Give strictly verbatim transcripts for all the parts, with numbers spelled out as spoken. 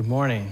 morning.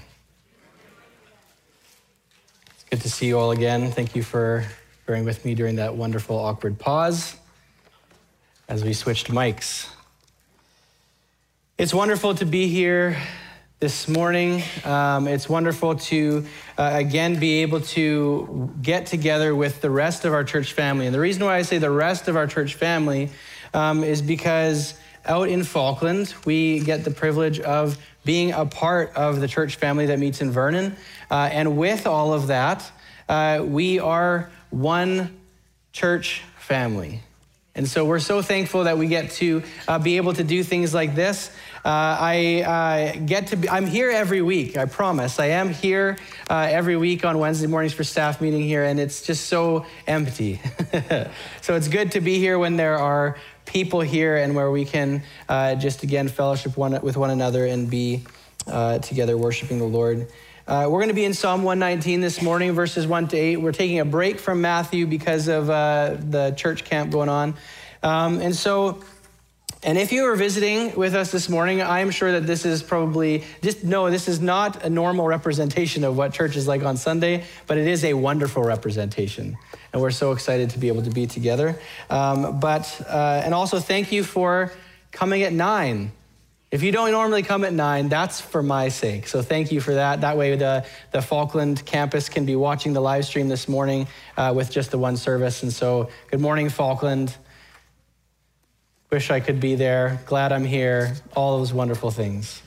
It's good to see you all again. Thank you for bearing with me during that wonderful awkward pause as we switched mics. It's wonderful to be here this morning. Um, it's wonderful to, uh, again, be able to get together with the rest of our church family. And the reason why I say the rest of our church family um, is because out in Falkland, we get the privilege of being a part of the church family that meets in Vernon. Uh, and with all of that, uh, we are one church family. And so we're so thankful that we get to uh, be able to do things like this. Uh, I uh, get to be, I'm here every week, I promise. I am here uh, every week on Wednesday mornings for staff meeting here, and it's just so empty. So it's good to be here when there are people here and where we can uh, just, again, fellowship one, with one another and be uh, together worshiping the Lord. Uh, we're going to be in Psalm one nineteen this morning, verses one to eight. We're taking a break from Matthew because of uh, the church camp going on. Um, and so, and if you are visiting with us this morning, I'm sure that this is probably, just know this is not a normal representation of what church is like on Sunday, but it is a wonderful representation. And we're so excited to be able to be together. Um, but, uh, and also thank you for coming at nine. If you don't normally come at nine, that's for my sake. So thank you for that. That way the, the Falkland campus can be watching the live stream this morning uh, with just the one service. And so good morning, Falkland. Wish I could be there. Glad I'm here. All those wonderful things.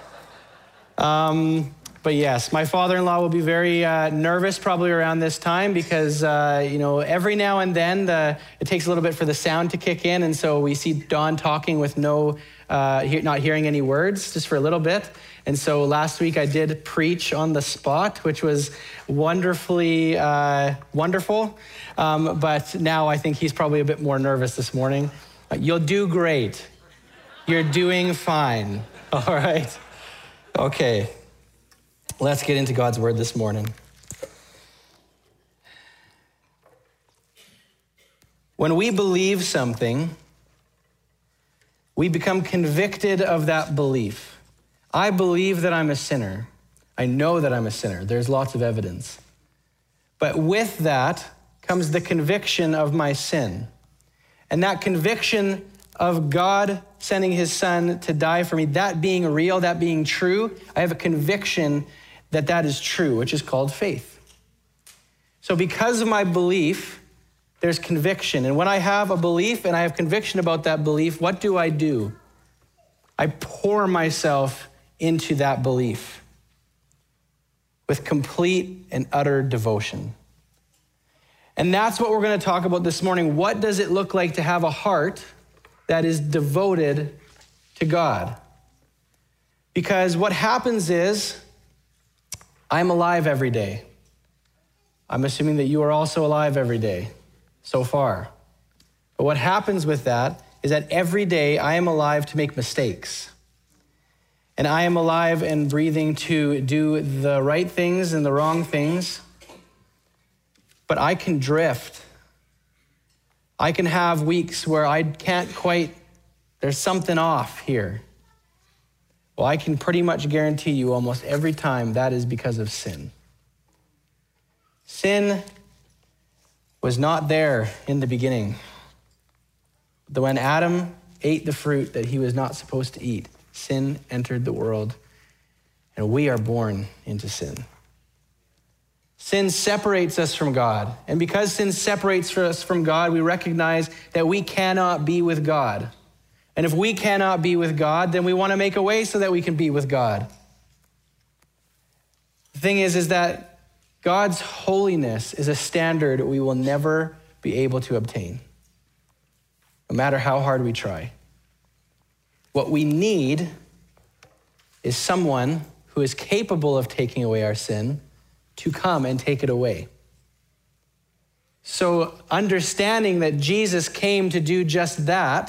Um, but yes, my father-in-law will be very uh, nervous probably around this time because, uh, you know, every now and then the, it takes a little bit for the sound to kick in. And so we see Don talking with no, uh, he- not hearing any words just for a little bit. And so last week I did preach on the spot, which was wonderfully uh, wonderful. Um, but now I think he's probably a bit more nervous this morning. You'll do great. You're doing fine. All right. Okay. Let's get into God's word this morning. When we believe something, we become convicted of that belief. I believe that I'm a sinner. I know that I'm a sinner. There's lots of evidence. But with that comes the conviction of my sin. And that conviction of God sending his son to die for me, that being real, that being true, I have a conviction that that is true, which is called faith. So because of my belief, there's conviction. And when I have a belief and I have conviction about that belief, what do I do? I pour myself into that belief with complete and utter devotion. And that's what we're going to talk about this morning. What does it look like to have a heart that is devoted to God? Because what happens is, I'm alive every day. I'm assuming that you are also alive every day so far. But what happens with that is that every day I am alive to make mistakes. And I am alive and breathing to do the right things and the wrong things. But I can drift. I can have weeks where I can't quite, there's something off here. Well, I can pretty much guarantee you almost every time that is because of sin. Sin was not there in the beginning. But when Adam ate the fruit that he was not supposed to eat, sin entered the world, and we are born into sin. Sin separates us from God. And because sin separates us from God, we recognize that we cannot be with God. And if we cannot be with God, then we want to make a way so that we can be with God. The thing is, is that God's holiness is a standard we will never be able to obtain, no matter how hard we try. What we need is someone who is capable of taking away our sin to come and take it away. So understanding that Jesus came to do just that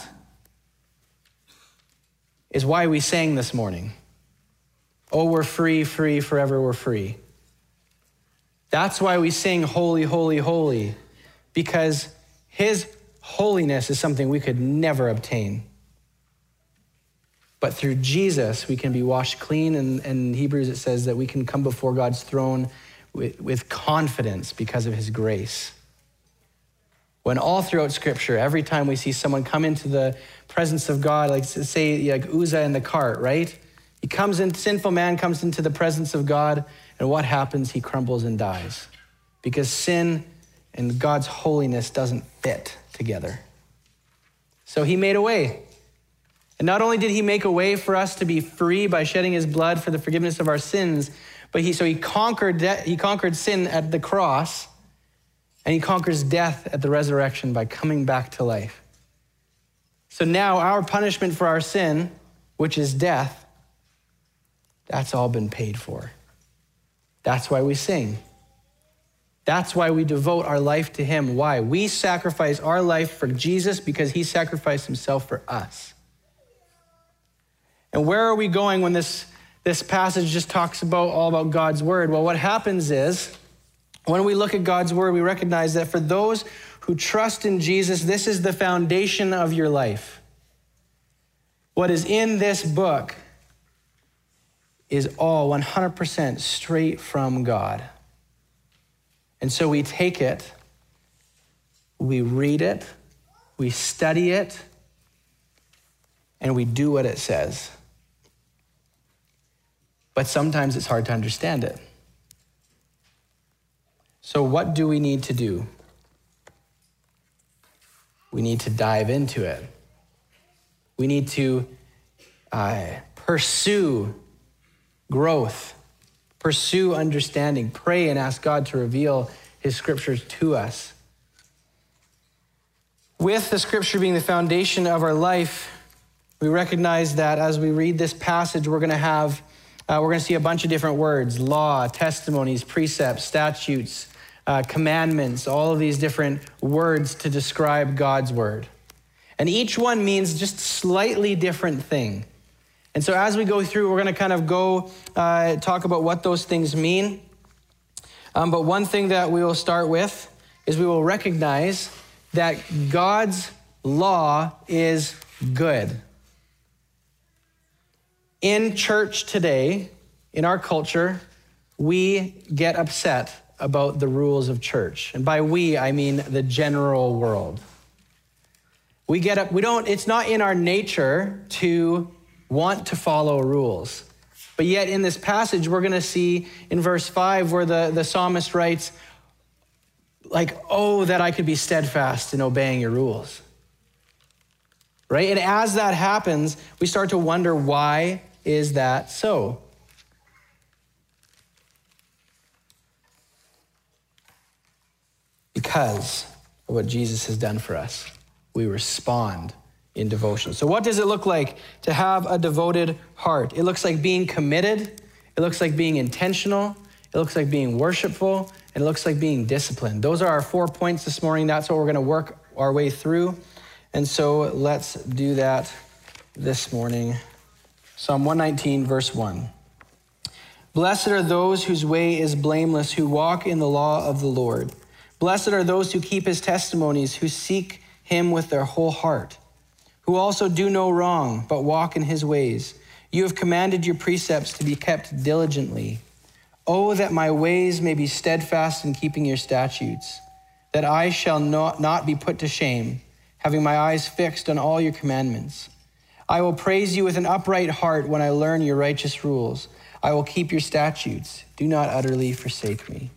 is why we sang this morning. Oh, we're free, free, forever we're free. That's why we sing holy, holy, holy, because his holiness is something we could never obtain. But through Jesus, we can be washed clean. And in Hebrews, it says that we can come before God's throne with, with confidence because of his grace. When all throughout Scripture, every time we see someone come into the presence of God, like say like Uzzah in the cart, right? He comes in, sinful man comes into the presence of God, and what happens? He crumbles and dies because sin and God's holiness doesn't fit together. So he made a way. And not only did he make a way for us to be free by shedding his blood for the forgiveness of our sins, but he so he conquered de- he conquered sin at the cross, and he conquers death at the resurrection by coming back to life. So now our punishment for our sin, which is death, that's all been paid for. That's why we sing. That's why we devote our life to him. Why? We sacrifice our life for Jesus because he sacrificed himself for us. And where are we going when this, this passage just talks about all about God's word? Well, what happens is when we look at God's word, we recognize that for those who trust in Jesus, this is the foundation of your life. What is in this book is all one hundred percent straight from God. And so we take it, we read it, we study it, and we do what it says. But sometimes it's hard to understand it. So what do we need to do? We need to dive into it. We need to uh, pursue growth, pursue understanding, pray and ask God to reveal his scriptures to us. With the scripture being the foundation of our life, we recognize that as we read this passage, we're going to have, uh, we're going to see a bunch of different words: law, testimonies, precepts, statutes, uh, commandments, all of these different words to describe God's word. And each one means just slightly different thing. And so as we go through, we're going to kind of go uh, talk about what those things mean. Um, but one thing that we will start with is we will recognize that God's law is good. In church today, in our culture, we get upset about the rules of church. And by we, I mean the general world. We get up, we don't, it's not in our nature to want to follow rules. But yet in this passage, we're going to see in verse five where the, the psalmist writes, like, oh, that I could be steadfast in obeying your rules. Right? And as that happens, we start to wonder, why is that so? Because of what Jesus has done for us. We respond in devotion. So what does it look like to have a devoted heart? It looks like being committed. It looks like being intentional. It looks like being worshipful. And it looks like being disciplined. Those are our four points this morning. That's what we're going to work our way through. And so let's do that this morning. Psalm one nineteen, verse one. Blessed are those whose way is blameless, who walk in the law of the Lord. Blessed are those who keep his testimonies, who seek him with their whole heart, who also do no wrong, but walk in his ways. You have commanded your precepts to be kept diligently. Oh, that my ways may be steadfast in keeping your statutes, that I shall not, not be put to shame, having my eyes fixed on all your commandments. I will praise you with an upright heart when I learn your righteous rules. I will keep your statutes. Do not utterly forsake me.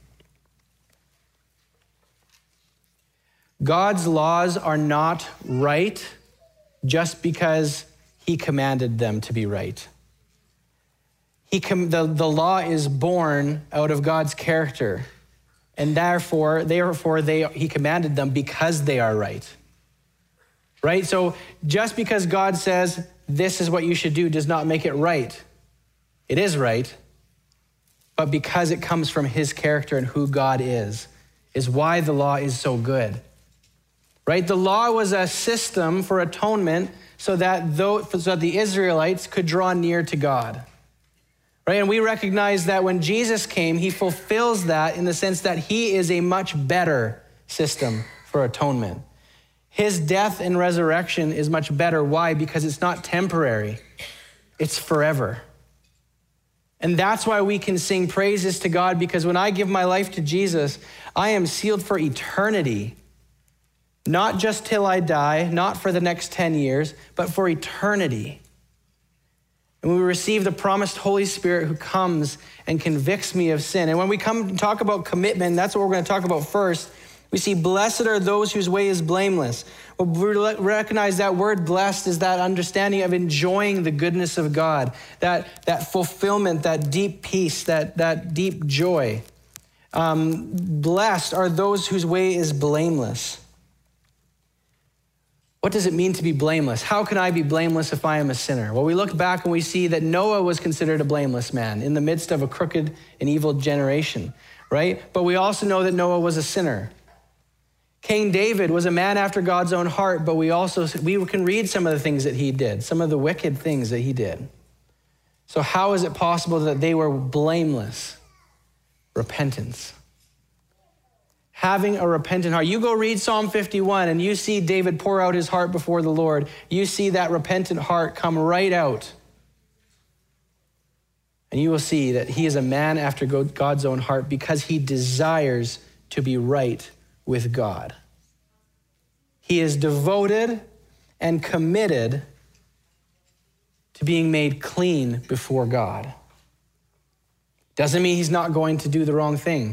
God's laws are not right just because he commanded them to be right. He com- the, the law is born out of God's character, and therefore, therefore they, he commanded them because they are right. Right? So just because God says this is what you should do does not make it right. It is right, but because it comes from his character and who God is, is why the law is so good. Right? The law was a system for atonement so that, though, so that the Israelites could draw near to God. Right? And we recognize that when Jesus came, he fulfills that in the sense that he is a much better system for atonement. His death and resurrection is much better. Why? Because it's not temporary. It's forever. And that's why we can sing praises to God, because when I give my life to Jesus, I am sealed for eternity. Not just till I die, not for the next ten years, but for eternity. And we receive the promised Holy Spirit who comes and convicts me of sin. And when we come and talk about commitment, that's what we're going to talk about first. We see, blessed are those whose way is blameless. Well, we recognize that word blessed is that understanding of enjoying the goodness of God, that, that fulfillment, that deep peace, that, that deep joy. Um, blessed are those whose way is blameless. What does it mean to be blameless? How can I be blameless if I am a sinner? Well, we look back and we see that Noah was considered a blameless man in the midst of a crooked and evil generation, right? But we also know that Noah was a sinner. King David was a man after God's own heart, but we also we can read some of the things that he did, some of the wicked things that he did. So how is it possible that they were blameless? Repentance. Having a repentant heart. You go read Psalm fifty-one and you see David pour out his heart before the Lord. You see that repentant heart come right out. And you will see that he is a man after God's own heart because he desires to be right with God. He is devoted and committed to being made clean before God. Doesn't mean he's not going to do the wrong thing.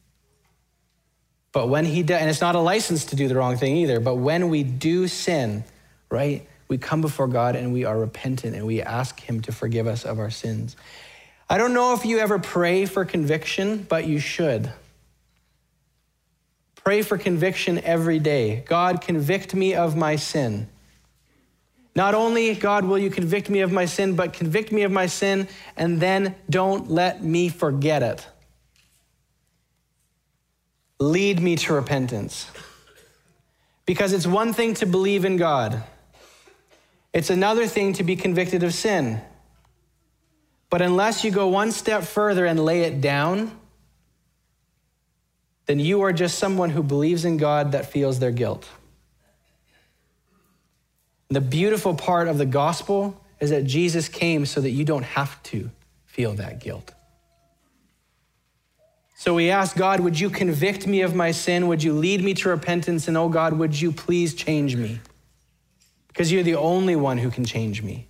But when he does, and it's not a license to do the wrong thing either, but when we do sin, right, we come before God and we are repentant and we ask him to forgive us of our sins. I don't know if you ever pray for conviction, but you should. Pray for conviction every day. God, convict me of my sin. Not only, God, will you convict me of my sin, but convict me of my sin and then don't let me forget it. Lead me to repentance. Because it's one thing to believe in God. It's another thing to be convicted of sin. But unless you go one step further and lay it down, then you are just someone who believes in God that feels their guilt. The beautiful part of the gospel is that Jesus came so that you don't have to feel that guilt. So we ask God, would you convict me of my sin? Would you lead me to repentance? And oh God, would you please change me? Because you're the only one who can change me.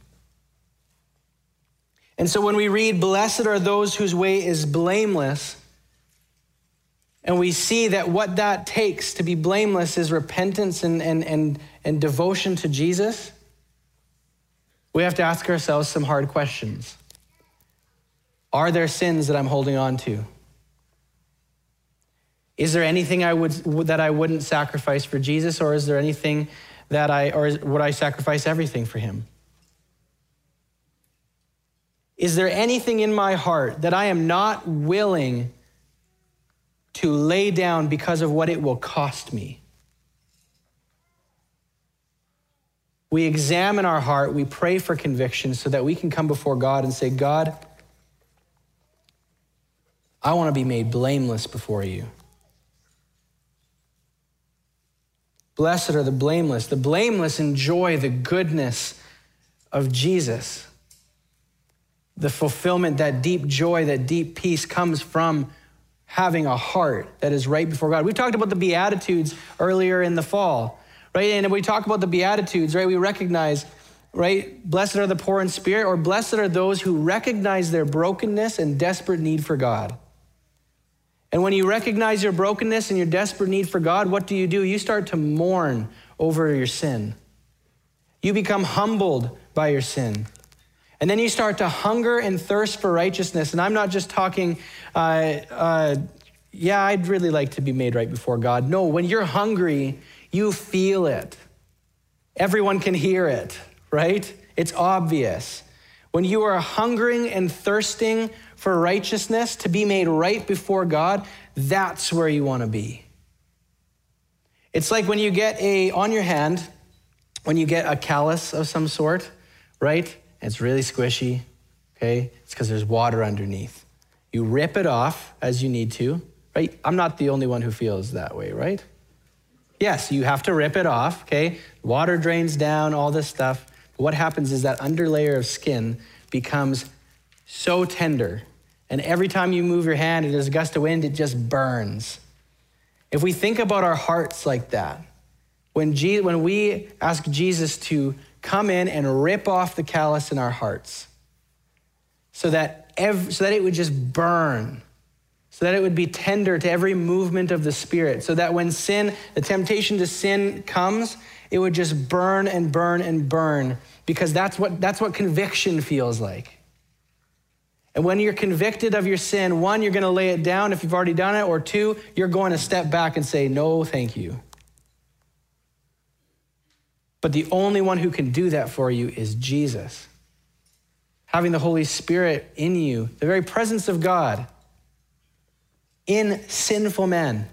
And so when we read, blessed are those whose way is blameless, and we see that what that takes to be blameless is repentance and, and, and, and devotion to Jesus, we have to ask ourselves some hard questions. Are there sins that I'm holding on to? Is there anything I would that I wouldn't sacrifice for Jesus, or is there anything that I, or would I sacrifice everything for him? Is there anything in my heart that I am not willing to lay down because of what it will cost me? We examine our heart, we pray for conviction so that we can come before God and say, God, I want to be made blameless before you. Blessed are the blameless. The blameless enjoy the goodness of Jesus. The fulfillment, that deep joy, that deep peace comes from having a heart that is right before God. We talked about the Beatitudes earlier in the fall, right? And when we talk about the Beatitudes, right, we recognize, right, blessed are the poor in spirit, or blessed are those who recognize their brokenness and desperate need for God. And when you recognize your brokenness and your desperate need for God, what do you do? You start to mourn over your sin. You become humbled by your sin. And then you start to hunger and thirst for righteousness. And I'm not just talking, uh, uh, yeah, I'd really like to be made right before God. No, when you're hungry, you feel it. Everyone can hear it, right? It's obvious. When you are hungering and thirsting for righteousness, to be made right before God, that's where you want to be. It's like when you get a, on your hand, when you get a callus of some sort, right? And it's really squishy, okay? It's because there's water underneath. You rip it off as you need to, right? I'm not the only one who feels that way, right? Yes, you have to rip it off, okay? Water drains down, all this stuff. But what happens is that underlayer of skin becomes so tender. And every time you move your hand, and there's a gust of wind, it just burns. If we think about our hearts like that, when, Je- when we ask Jesus to come in and rip off the callus in our hearts so that, ev- so that it would just burn, so that it would be tender to every movement of the Spirit, so that when sin, the temptation to sin comes, it would just burn and burn and burn, because that's what, that's what conviction feels like. And when you're convicted of your sin, one, you're going to lay it down if you've already done it, or two, you're going to step back and say, no, thank you. But the only one who can do that for you is Jesus. Having the Holy Spirit in you, the very presence of God in sinful men.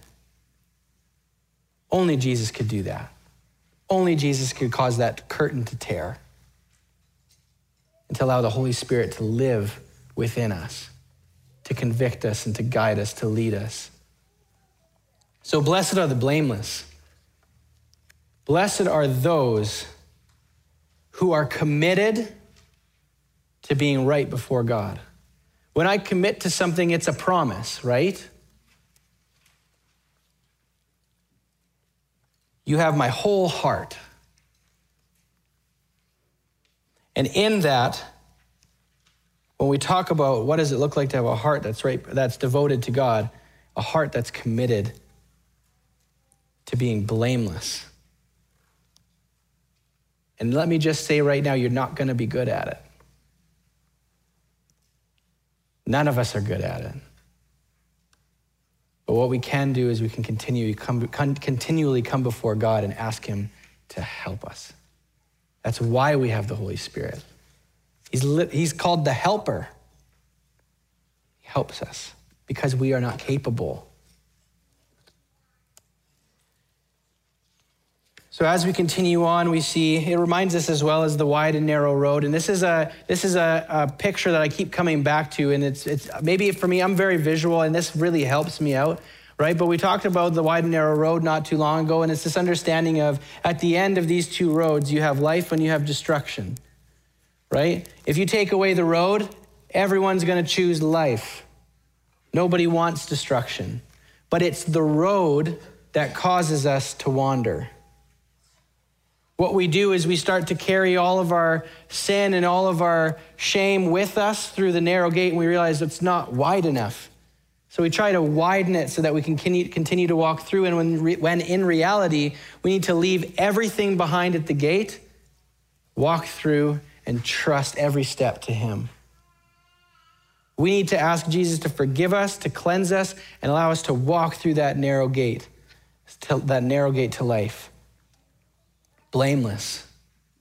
Only Jesus could do that. Only Jesus could cause that curtain to tear and to allow the Holy Spirit to live within us, to convict us and to guide us, to lead us. So blessed are the blameless. Blessed are those who are committed to being right before God. When I commit to something, it's a promise, right? You have my whole heart. And in that, when we talk about what does it look like to have a heart that's right, that's devoted to God, a heart that's committed to being blameless. And let me just say right now, you're not going to be good at it. None of us are good at it. But what we can do is we can continue, come, continually come before God and ask him to help us. That's why we have the Holy Spirit. He's, li- he's called the helper. He helps us because we are not capable. So as we continue on, we see, it reminds us as well as the wide and narrow road. And this is a this is a, a picture that I keep coming back to. And it's it's maybe for me, I'm very visual, and this really helps me out, right? But we talked about the wide and narrow road not too long ago, and it's this understanding of at the end of these two roads, you have life and you have destruction, right? If you take away the road, everyone's going to choose life. Nobody wants destruction. But it's the road that causes us to wander. What we do is we start to carry all of our sin and all of our shame with us through the narrow gate, and we realize it's not wide enough. So we try to widen it so that we can continue to walk through, and when, when in reality, we need to leave everything behind at the gate, walk through, and trust every step to him. We need to ask Jesus to forgive us, to cleanse us, and allow us to walk through that narrow gate, that narrow gate to life. Blameless.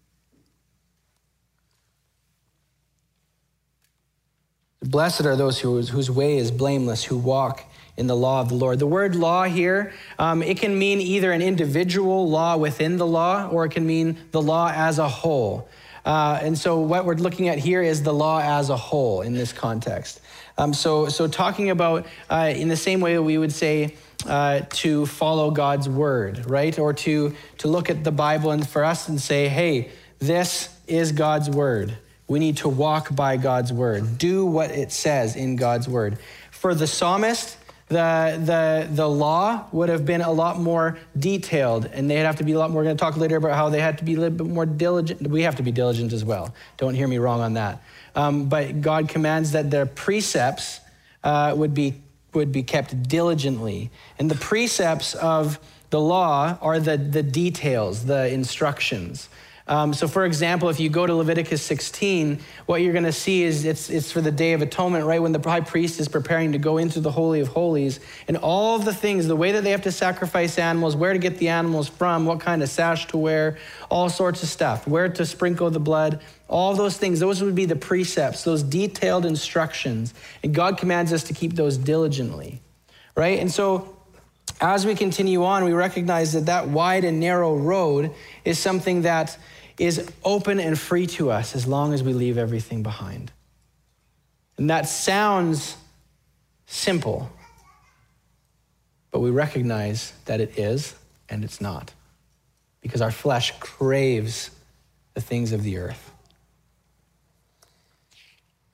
Blessed are those who, whose way is blameless, who walk in the law of the Lord. The word law here, um, it can mean either an individual law within the law, or it can mean the law as a whole. Uh, and so what we're looking at here is the law as a whole in this context. Um, so, so talking about uh, in the same way we would say, Uh, to follow God's word, right? Or to, to look at the Bible and for us and say, hey, this is God's word. We need to walk by God's word. Do what it says in God's word. For the psalmist, the, the, the law would have been a lot more detailed, and they'd have to be a lot more, we're going to talk later about how they had to be a little bit more diligent. We have to be diligent as well. Don't hear me wrong on that. Um, but God commands that their precepts uh, would be would be kept diligently. And the precepts of the law are the, the details, the instructions. Um, so for example, if you go to Leviticus sixteen, what you're going to see is it's, it's for the Day of Atonement, right? When the high priest is preparing to go into the Holy of Holies, and all of the things, the way that they have to sacrifice animals, where to get the animals from, what kind of sash to wear, all sorts of stuff, where to sprinkle the blood, all those things, those would be the precepts, those detailed instructions. And God commands us to keep those diligently, right? And so as we continue on, we recognize that that wide and narrow road is something that is open and free to us as long as we leave everything behind. And that sounds simple, but we recognize that it is and it's not, because our flesh craves the things of the earth.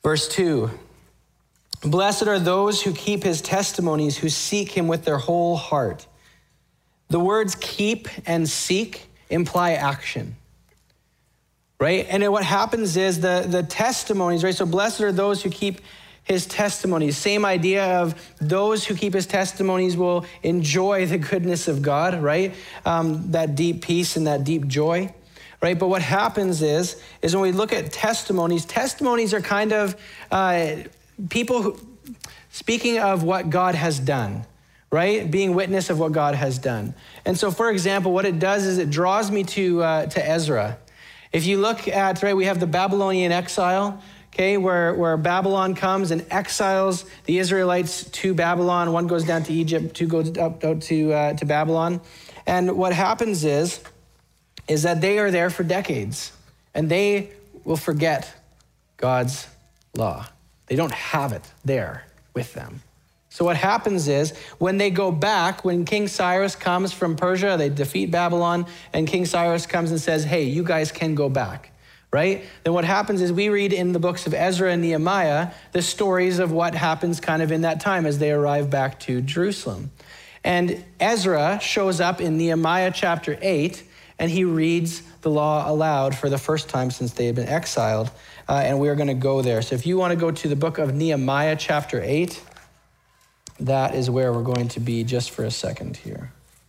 Verse two, blessed are those who keep his testimonies, who seek him with their whole heart. The words keep and seek imply action, right? And what happens is the, the testimonies, right? So blessed are those who keep his testimonies. Same idea of those who keep his testimonies will enjoy the goodness of God, right? Um, that deep peace and that deep joy, right? But what happens is, is when we look at testimonies, testimonies are kind of uh, people who, speaking of what God has done, right? Being witness of what God has done. And so, for example, what it does is it draws me to uh, to Ezra. If you look at, right, we have the Babylonian exile, okay, where, where Babylon comes and exiles the Israelites to Babylon. One goes down to Egypt, two goes up, up to, uh, to Babylon. And what happens is, is that they are there for decades, and they will forget God's law. They don't have it there with them. So what happens is, when they go back, when King Cyrus comes from Persia, they defeat Babylon, and King Cyrus comes and says, hey, you guys can go back. Right? Then what happens is we read in the books of Ezra and Nehemiah the stories of what happens kind of in that time as they arrive back to Jerusalem. And Ezra shows up in Nehemiah chapter eight, and he reads the law aloud for the first time since they had been exiled. Uh, and we're going to go there. So if you want to go to the book of Nehemiah chapter eight, that is where we're going to be just for a second here.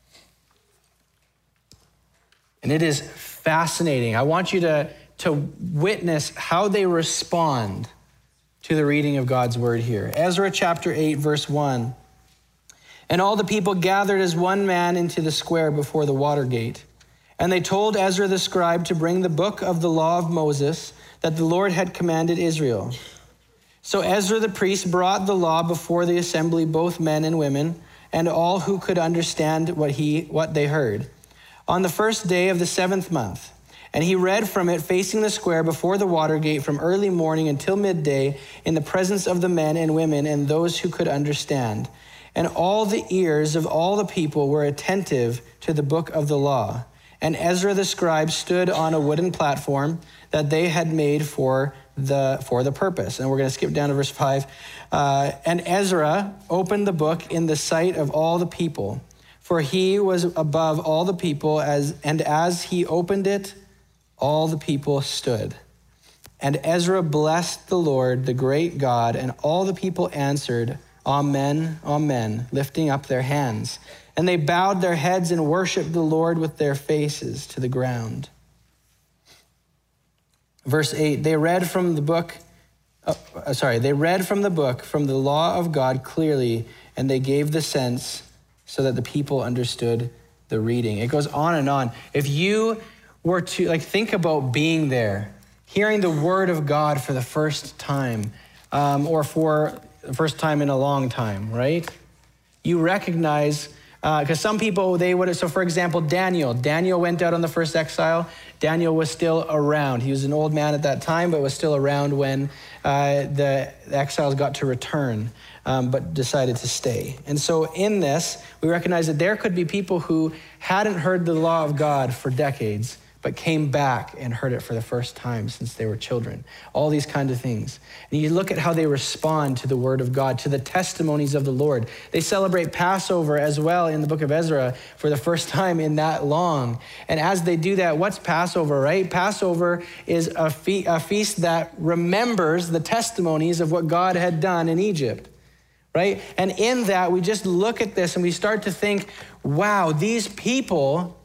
And it is fascinating. I want you to to witness how they respond to the reading of God's word here. Ezra chapter eight, verse one. And all the people gathered as one man into the square before the water gate. And they told Ezra the scribe to bring the book of the law of Moses that the Lord had commanded Israel. So Ezra the priest brought the law before the assembly, both men and women, and all who could understand what he what they heard, on the first day of the seventh month. And he read from it facing the square before the water gate from early morning until midday in the presence of the men and women and those who could understand. And all the ears of all the people were attentive to the book of the law. And Ezra the scribe stood on a wooden platform that they had made for the for the purpose. And we're going to skip down to verse five. Uh, and Ezra opened the book in the sight of all the people, for he was above all the people, as and as he opened it, all the people stood. And Ezra blessed the Lord, the great God, and all the people answered, Amen, Amen, lifting up their hands. And they bowed their heads and worshiped the Lord with their faces to the ground. Verse eight, they read from the book, uh, sorry, they read from the book, from the law of God clearly, and they gave the sense so that the people understood the reading. It goes on and on. If you were to, like, think about being there, hearing the word of God for the first time, um, or for the first time in a long time, right? You recognize, because uh, some people, they would, so for example, Daniel. Daniel went out on the first exile. Daniel was still around. He was an old man at that time, but was still around when uh, the, the exiles got to return, um, but decided to stay. And so in this, we recognize that there could be people who hadn't heard the law of God for decades, but came back and heard it for the first time since they were children. All these kinds of things. And you look at how they respond to the word of God, to the testimonies of the Lord. They celebrate Passover as well in the book of Ezra for the first time in that long. And as they do that, what's Passover, right? Passover is a, fe- a feast that remembers the testimonies of what God had done in Egypt, right? And in that, we just look at this and we start to think, wow, these people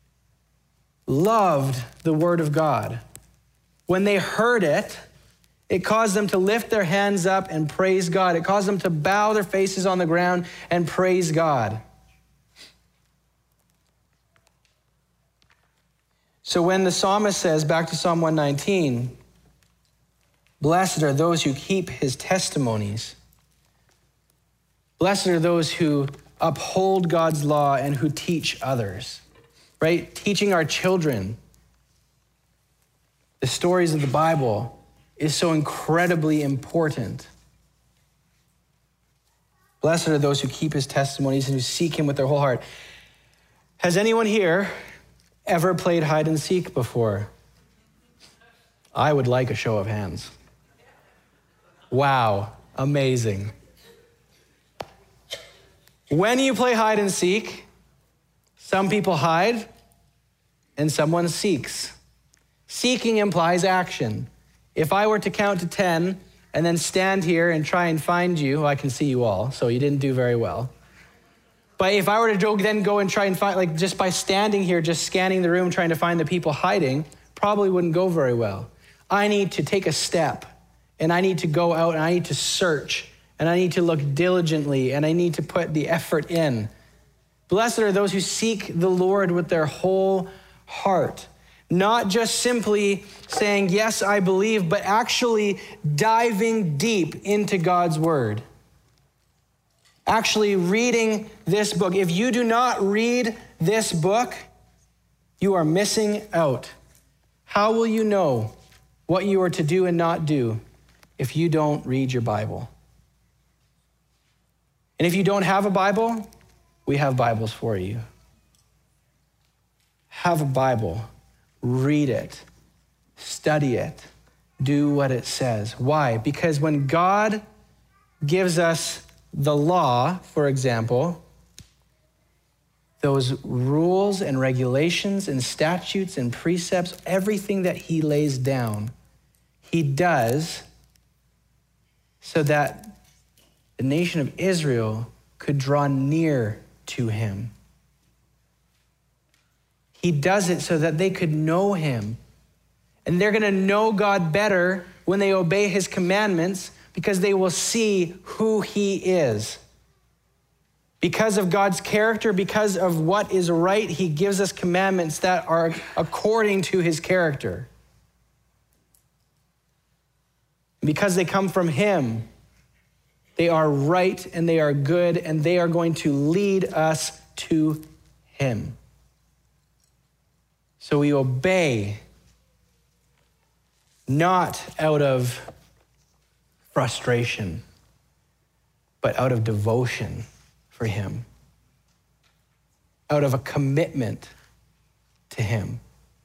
loved the word of God. When they heard it, it caused them to lift their hands up and praise God. It caused them to bow their faces on the ground and praise God. So when the psalmist says, back to Psalm one nineteen, blessed are those who keep his testimonies. Blessed are those who uphold God's law and who teach others. Right? Teaching our children the stories of the Bible is so incredibly important. Blessed are those who keep his testimonies and who seek him with their whole heart. Has anyone here ever played hide and seek before? I would like a show of hands. Wow, amazing. When you play hide and seek, some people hide and someone seeks. Seeking implies action. If I were to count to ten and then stand here and try and find you, well, I can see you all, so you didn't do very well. But if I were to go, then go and try and find, like just by standing here, just scanning the room, trying to find the people hiding, probably wouldn't go very well. I need to take a step, and I need to go out and I need to search, and I need to look diligently, and I need to put the effort in. Blessed are those who seek the Lord with their whole heart. Not just simply saying, yes, I believe, but actually diving deep into God's word. Actually reading this book. If you do not read this book, you are missing out. How will you know what you are to do and not do if you don't read your Bible? And if you don't have a Bible, we have Bibles for you. Have a Bible. Read it, study it, do what it says. Why? Because when God gives us the law, for example, those rules and regulations and statutes and precepts, everything that he lays down, he does so that the nation of Israel could draw near to him. He does it so that they could know him. And they're going to know God better when they obey his commandments because they will see who he is. Because of God's character, because of what is right, he gives us commandments that are according to his character. Because they come from him, they are right and they are good and they are going to lead us to him. So we obey, not out of frustration, but out of devotion for him, out of a commitment to him.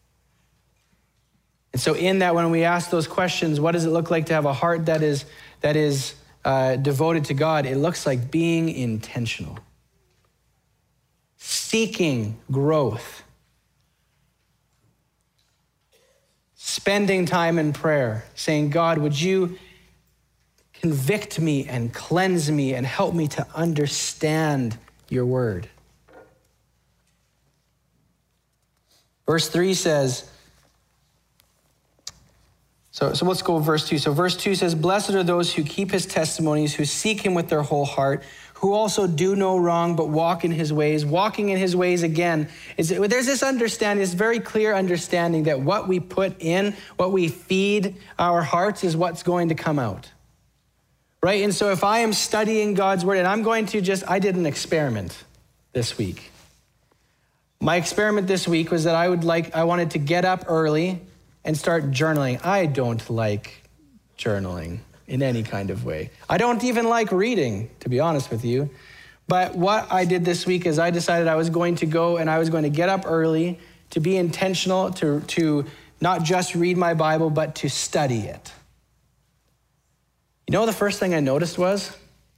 And so in that, when we ask those questions, what does it look like to have a heart that is, that is uh, devoted to God? It looks like being intentional, seeking growth, spending time in prayer, saying, God, would you convict me and cleanse me and help me to understand your word? Verse three says, so, so let's go with verse two. So verse two says, blessed are those who keep his testimonies, who seek him with their whole heart, who also do no wrong, but walk in his ways. Walking in his ways, again, is there's this understanding, this very clear understanding that what we put in, what we feed our hearts is what's going to come out, right? And so if I am studying God's word, and I'm going to just, I did an experiment this week. My experiment this week was that I would like, I wanted to get up early and start journaling. I don't like journaling in any kind of way. I don't even like reading, to be honest with you. But what I did this week is I decided I was going to go and I was going to get up early to be intentional, to, to not just read my Bible, but to study it. You know, the first thing I noticed was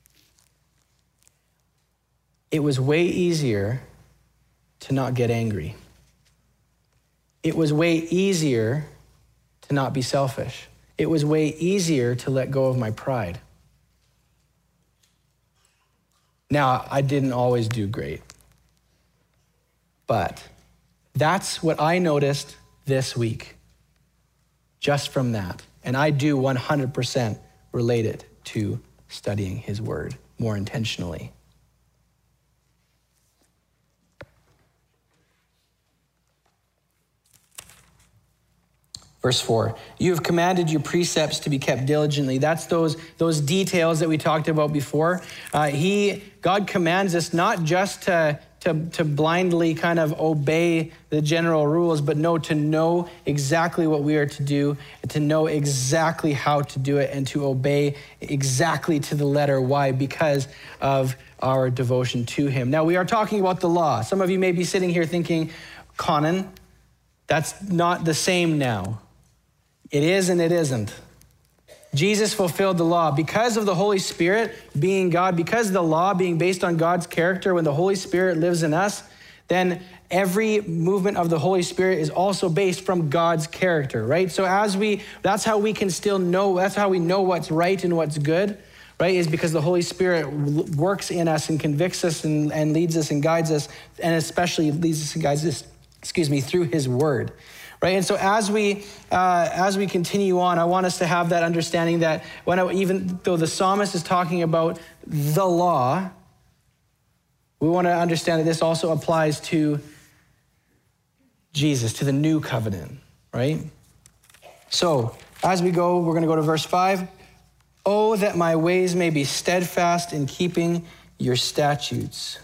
it was way easier to not get angry. It was way easier to not be selfish. It was way easier to let go of my pride. Now, I didn't always do great, but that's what I noticed this week, just from that. And I do one hundred percent relate it to studying his word more intentionally. Verse four, you have commanded your precepts to be kept diligently. That's those, those details that we talked about before. Uh, he, God commands us not just to, to, to blindly kind of obey the general rules, but no, to know exactly what we are to do, and to know exactly how to do it, and to obey exactly to the letter. Why? Because of our devotion to him. Now, we are talking about the law. Some of you may be sitting here thinking, Conan, that's not the same now. It is and it isn't. Jesus fulfilled the law. Because of the Holy Spirit being God, because the law being based on God's character, when the Holy Spirit lives in us, then every movement of the Holy Spirit is also based from God's character, right? So as we, that's how we can still know, that's how we know what's right and what's good, right? Is because the Holy Spirit works in us and convicts us and, and leads us and guides us, and especially leads us and guides us, excuse me, through his word. Right, and so as we uh, as we continue on, I want us to have that understanding that when I, even though the psalmist is talking about the law, we want to understand that this also applies to Jesus, to the new covenant, right? So as we go, we're going to go to verse five. Oh, that my ways may be steadfast in keeping your statutes.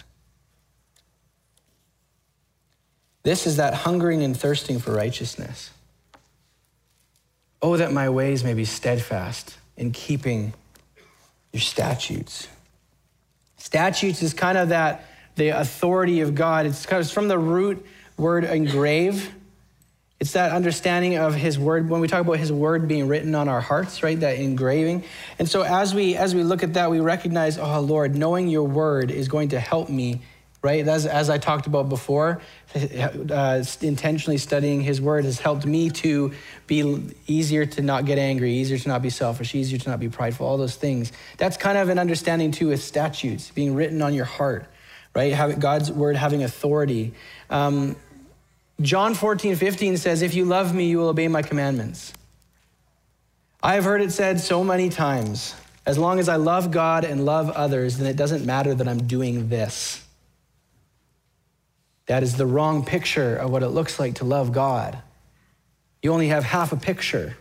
This is that hungering and thirsting for righteousness. Oh, that my ways may be steadfast in keeping your statutes. Statutes is kind of that, the authority of God. It's kind of from the root word engrave. It's that understanding of his word. When we talk about his word being written on our hearts, right? That engraving. And so as we as we look at that, we recognize, oh Lord, knowing your word is going to help me, right? As, as I talked about before, uh, intentionally studying his word has helped me to be easier to not get angry, easier to not be selfish, easier to not be prideful, all those things. That's kind of an understanding too with statutes being written on your heart, right? Having God's word having authority. Um, John fourteen fifteen says, if you love me, you will obey my commandments. I have heard it said so many times, as long as I love God and love others, then it doesn't matter that I'm doing this. That is the wrong picture of what it looks like to love God. You only have half a picture.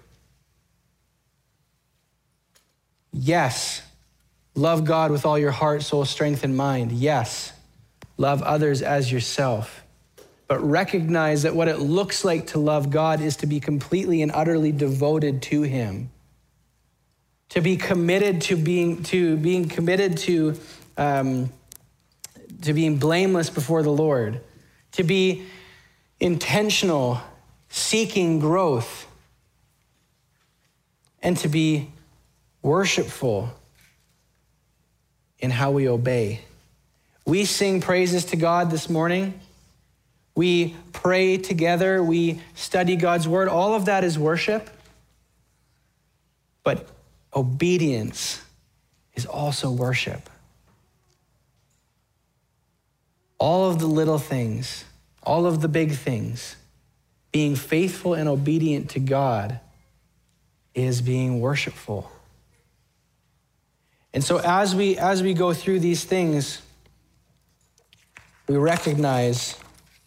Yes, love God with all your heart, soul, strength, and mind. Yes, love others as yourself. But recognize that what it looks like to love God is to be completely and utterly devoted to him. To be committed to being, to being committed to, um, to being blameless before the Lord. To be intentional, seeking growth, and to be worshipful in how we obey. We sing praises to God this morning. We pray together. We study God's word. All of that is worship. But obedience is also worship. All of the little things, all of the big things, being faithful and obedient to God is being worshipful. And so as we as we go through these things, we recognize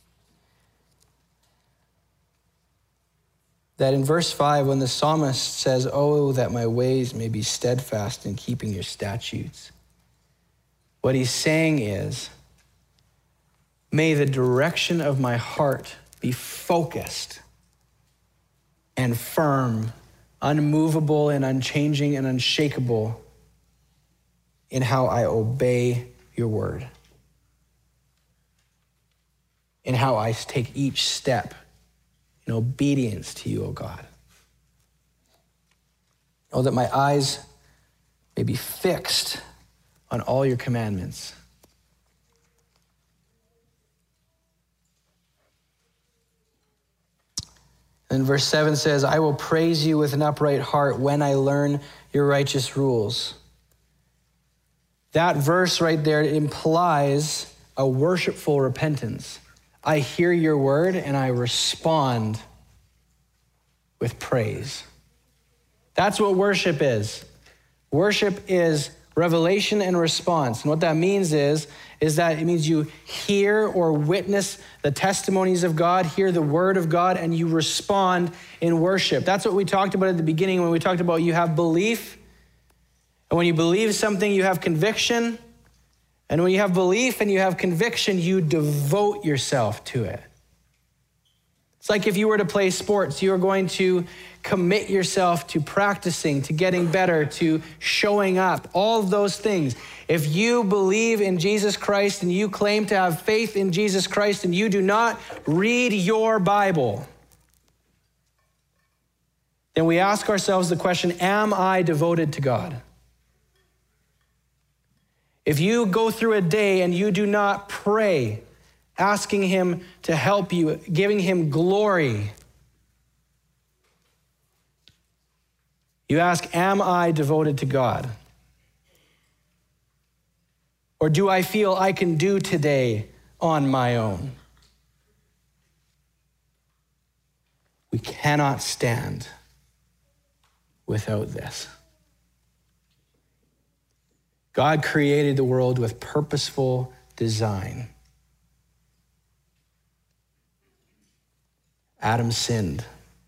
that in verse five, when the psalmist says, oh, that my ways may be steadfast in keeping your statutes, what he's saying is, may the direction of my heart be focused and firm, unmovable and unchanging and unshakable in how I obey your word, in how I take each step in obedience to you, O God. Oh, that my eyes may be fixed on all your commandments. And verse seven says, I will praise you with an upright heart when I learn your righteous rules. That verse right there implies a worshipful repentance. I hear your word and I respond with praise. That's what worship is. Worship is revelation and response. And what that means is, is that it means you hear or witness the testimonies of God, hear the word of God, and you respond in worship. That's what we talked about at the beginning when we talked about you have belief. And when you believe something, you have conviction. And when you have belief and you have conviction, you devote yourself to it. It's like if you were to play sports, you are going to commit yourself to practicing, to getting better, to showing up, all of those things. If you believe in Jesus Christ and you claim to have faith in Jesus Christ and you do not read your Bible, then we ask ourselves the question, am I devoted to God? If you go through a day and you do not pray, asking him to help you, giving him glory, you ask, am I devoted to God? Or do I feel I can do today on my own? We cannot stand without this. God created the world with purposeful design. Adam sinned.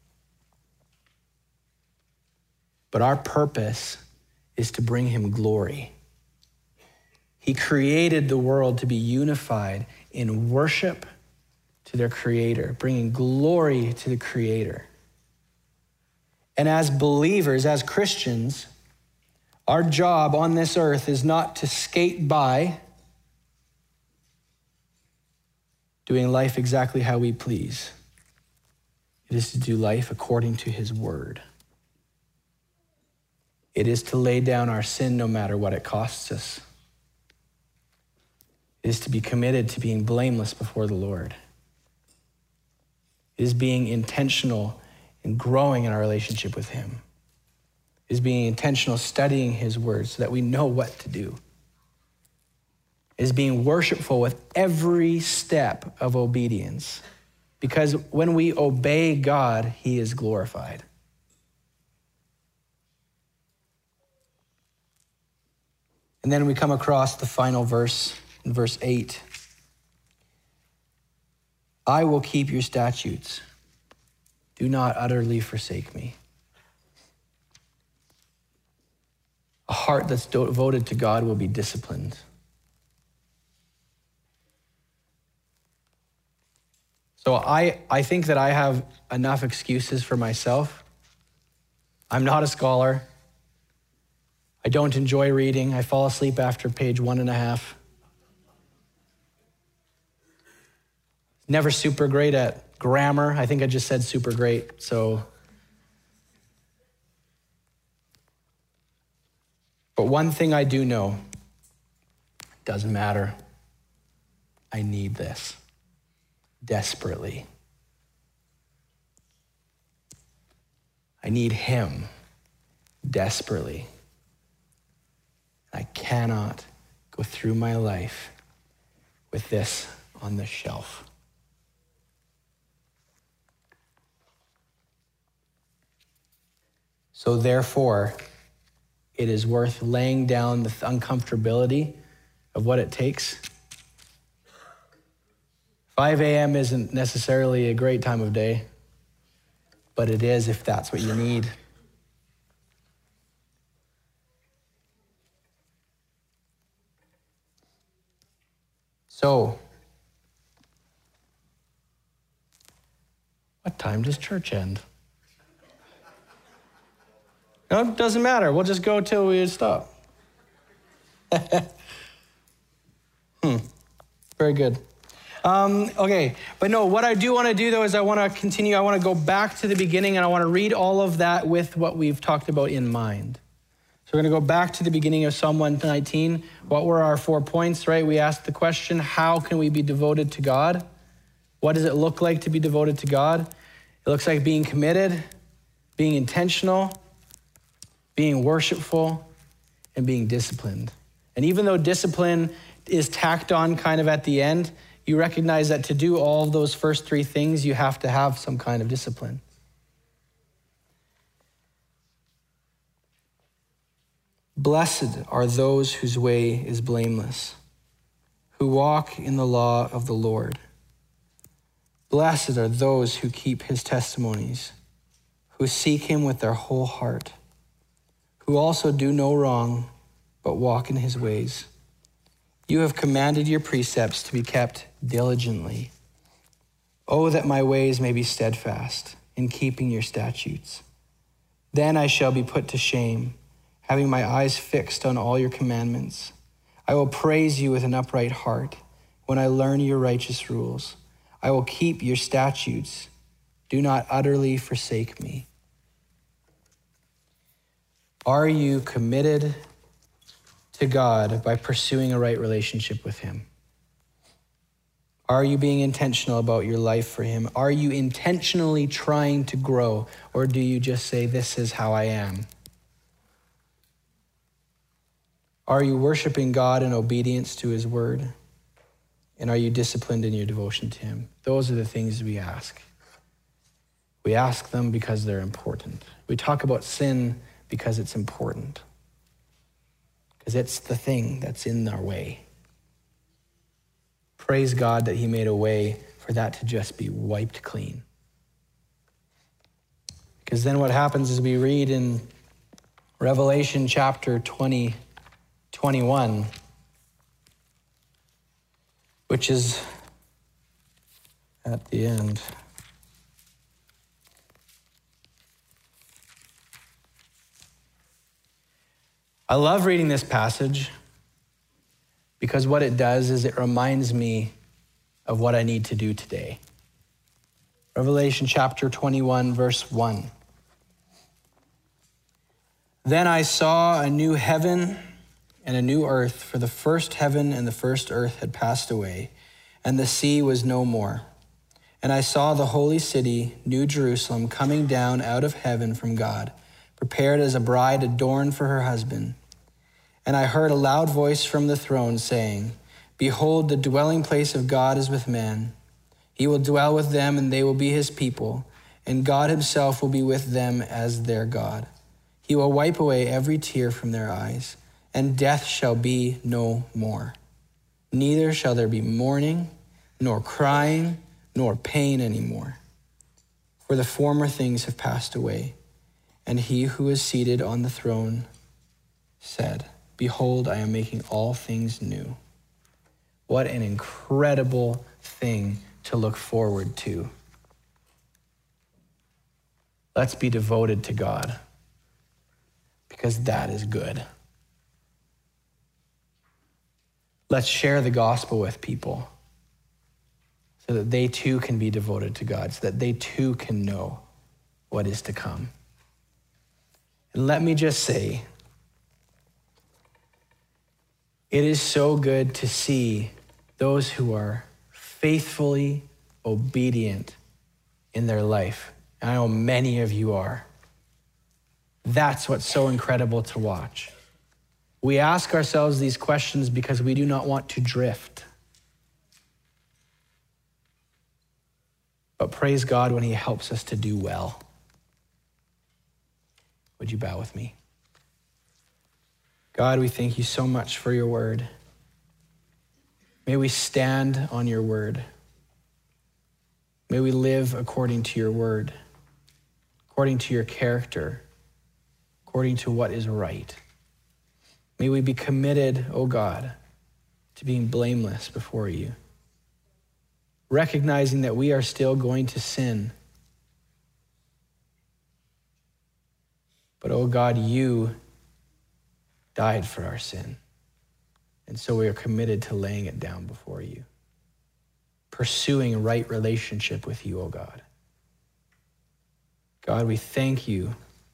But our purpose is to bring him glory. He created the world to be unified in worship to their Creator, bringing glory to the Creator. And as believers, as Christians, our job on this earth is not to skate by, doing life exactly how we please. It is to do life according to his word. It is to lay down our sin no matter what it costs us. It is to be committed to being blameless before the Lord. It is being intentional in growing in our relationship with him. It is being intentional studying his word so that we know what to do. It is being worshipful with every step of obedience, because when we obey God, he is glorified. And then we come across the final verse, in verse eight. I will keep your statutes. Do not utterly forsake me. A heart that's devoted to God will be disciplined. So I, I think that I have enough excuses for myself. I'm not a scholar. I don't enjoy reading. I fall asleep after page one and a half. Never super great at grammar. I think I just said super great, so. But one thing I do know, doesn't matter. I need this desperately. I need him desperately. I cannot go through my life with this on the shelf. So therefore, it is worth laying down the uncomfortability of what it takes. five a.m. isn't necessarily a great time of day, but it is if that's what you need. So, what time does church end? No, it doesn't matter. We'll just go till we stop. hmm. Very good. Um, okay, but no, what I do want to do though is I want to continue. I want to go back to the beginning and I want to read all of that with what we've talked about in mind. So we're going to go back to the beginning of Psalm one nineteen. What were our four points, right? We asked the question, how can we be devoted to God? What does it look like to be devoted to God? It looks like being committed, being intentional, being worshipful, and being disciplined. And even though discipline is tacked on kind of at the end, you recognize that to do all of those first three things, you have to have some kind of discipline. Blessed are those whose way is blameless, who walk in the law of the Lord. Blessed are those who keep his testimonies, who seek him with their whole heart, who also do no wrong, but walk in his ways. You have commanded your precepts to be kept diligently. Oh, that my ways may be steadfast in keeping your statutes. Then I shall be put to shame, having my eyes fixed on all your commandments. I will praise you with an upright heart when I learn your righteous rules. I will keep your statutes. Do not utterly forsake me. Are you committed to God by pursuing a right relationship with him? Are you being intentional about your life for him? Are you intentionally trying to grow? Or do you just say, this is how I am? Are you worshiping God in obedience to his word? And are you disciplined in your devotion to him? Those are the things we ask. We ask them because they're important. We talk about sin because it's important. Because it's the thing that's in our way. Praise God that he made a way for that to just be wiped clean. Because then what happens is we read in Revelation chapter twenty, twenty-one, which is at the end. I love reading this passage because what it does is it reminds me of what I need to do today. Revelation chapter twenty-one, verse one. Then I saw a new heaven and a new earth, for the first heaven and the first earth had passed away, and the sea was no more. And I saw the holy city, New Jerusalem, coming down out of heaven from God, prepared as a bride adorned for her husband. And I heard a loud voice from the throne saying, behold, the dwelling place of God is with men. He will dwell with them, and they will be his people, and God himself will be with them as their God. He will wipe away every tear from their eyes, and death shall be no more. Neither shall there be mourning, nor crying, nor pain anymore. For the former things have passed away. And he who is seated on the throne said, behold, I am making all things new. What an incredible thing to look forward to. Let's be devoted to God, because that is good. Let's share the gospel with people so that they too can be devoted to God, so that they too can know what is to come. And let me just say, it is so good to see those who are faithfully obedient in their life. And I know many of you are. That's what's so incredible to watch. We ask ourselves these questions because we do not want to drift. But praise God when he helps us to do well. Would you bow with me? God, we thank you so much for your word. May we stand on your word. May we live according to your word, according to your character, according to what is right. May we be committed, O God, to being blameless before you, recognizing that we are still going to sin. But, O God, you died for our sin. And so we are committed to laying it down before you, pursuing a right relationship with you, O God. God, we thank you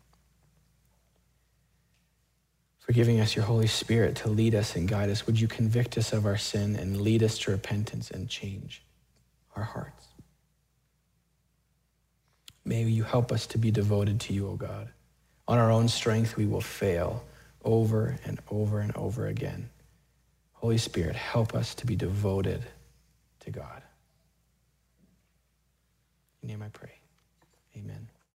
for giving us your Holy Spirit to lead us and guide us. Would you convict us of our sin and lead us to repentance and change our hearts? May you help us to be devoted to you, O God. On our own strength, we will fail over and over and over again. Holy Spirit, help us to be devoted to God. In your name I pray. Amen.